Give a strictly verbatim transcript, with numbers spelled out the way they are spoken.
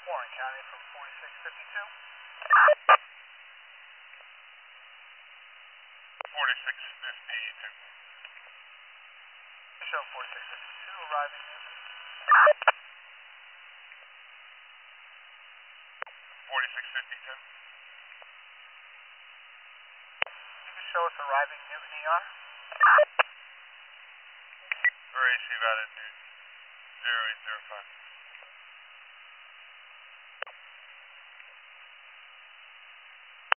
Warren County from forty-six fifty-two. forty-six fifty-two. Show forty-six fifty-two arriving in. forty-six fifty-two. You can show us arriving Newton E R. R A C valid Newton. zero eight zero five.